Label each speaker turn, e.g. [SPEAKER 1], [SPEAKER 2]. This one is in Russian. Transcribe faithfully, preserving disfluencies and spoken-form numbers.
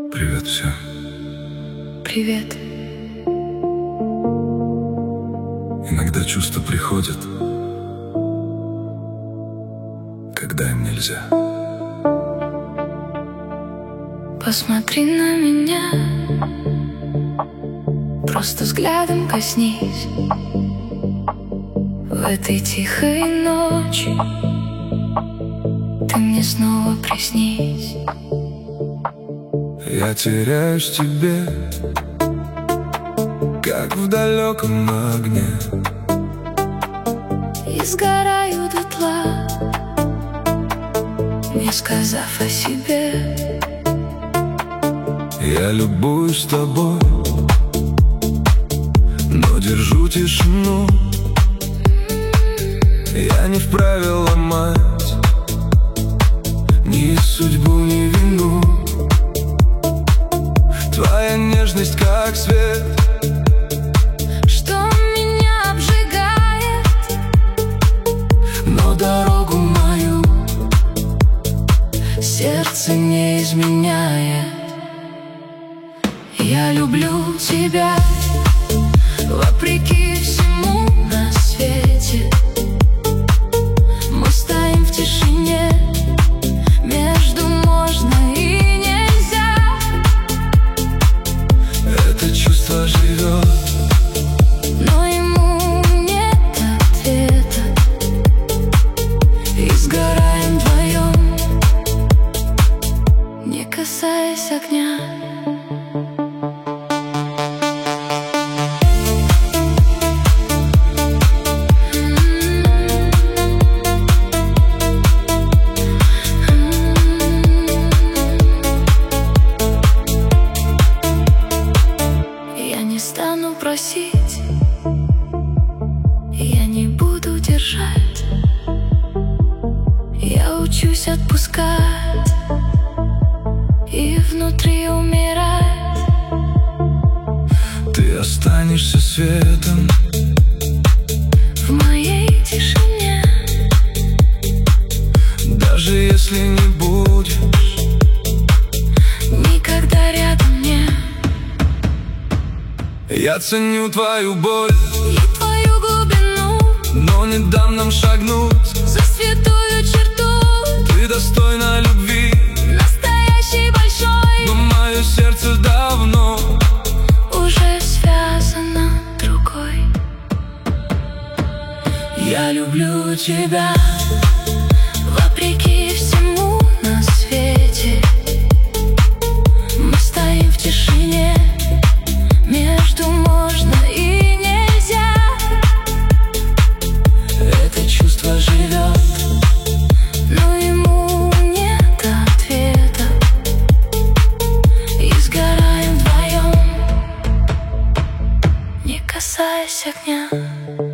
[SPEAKER 1] Привет всем.
[SPEAKER 2] Привет.
[SPEAKER 1] Иногда чувства приходят, когда им нельзя.
[SPEAKER 2] Посмотри на меня, просто взглядом коснись. В этой тихой ночи ты мне снова приснись.
[SPEAKER 1] Я теряюсь в тебе, как в далеком огне,
[SPEAKER 2] и сгораю дотла, не сказав о себе.
[SPEAKER 1] Я любуюсь тобой, но держу тишину. Я не вправе ломать ни судьбу, ни вину. Твоя нежность как свет,
[SPEAKER 2] что меня обжигает,
[SPEAKER 1] но дорогу мою
[SPEAKER 2] сердце не изменяет. Я люблю тебя вопреки всему на свете. Мы стоим в тишине, между можно и нельзя.
[SPEAKER 1] это чувство живет,
[SPEAKER 2] Но ему нет ответа, и сгораем вдвоем, не касаясь огня. Просить, я не буду держать. Я учусь отпускать и внутри умирать.
[SPEAKER 1] ты останешься светом
[SPEAKER 2] В моей тишине,
[SPEAKER 1] даже если не будешь
[SPEAKER 2] никогда рядом не.
[SPEAKER 1] Я ценю твою боль
[SPEAKER 2] И твою глубину,
[SPEAKER 1] но не дам нам шагнуть
[SPEAKER 2] за святую черту.
[SPEAKER 1] Ты достойна любви,
[SPEAKER 2] Настоящий большой,
[SPEAKER 1] но мое сердце давно
[SPEAKER 2] уже связано другой. Я люблю тебя вопреки всему на свете. Мы стоим в тишине, между можно и нельзя.
[SPEAKER 1] это чувство живет,
[SPEAKER 2] Но ему нет ответа, и сгораем вдвоем, не касаясь огня.